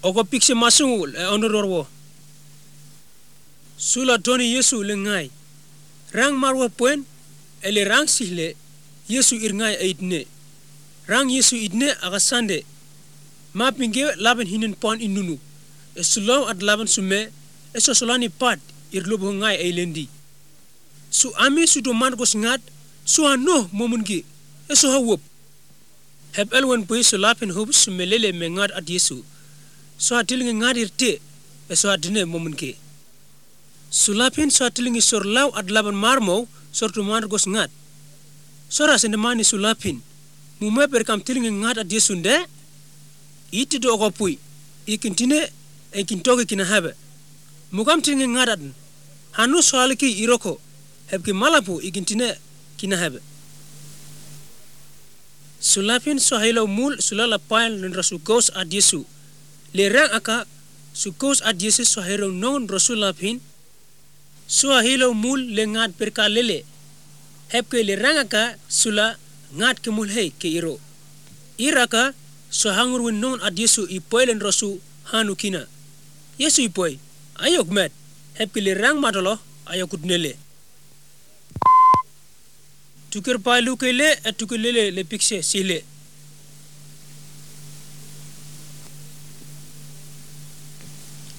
Oko pikse masung onororwo. Sula Tony Yesu lengai. Rang marwa puen ele rang sihle Yesu irngai aidne. Rang Yesu idne agasande. Ma pinge laban hinin pon inunu. Esulau at laban sume esosolani pat irlobo ngai ailendi. Su ami su doman ko singat su ano momungi eso hawop. Heb elwen pui su lapin hub sumelele mengat at Yesu. So atiling ngad irte eso adne momungi. Sulapin so atiling sorlaw at laban marmo sortu man ko singat. Sora sendemani sulapin. Mume perkam tiling ngad at Yesu nde. Iti do ko pui. Ikintine ekintoke kinahabe. Mukam tiling ngad at hanu soaliki iroko. Hebki malapu ikintine kinahabe. Sulapin so hilo mul sulala pail nun rasukos at Yesu. Le rang aka sukos at Yesu so hilo non rasulapin. So hilo mul le ngad perkalele. Hebke le rang aka sula ngad ke mul hei ke iro. Iraka so hangur win non at Yesu ipoilen rasu hanu kina. Yesu ipoi ayok met. Hebke le rang matolo ayokut nele. Tukir pailu kele tukilele le pikse sile.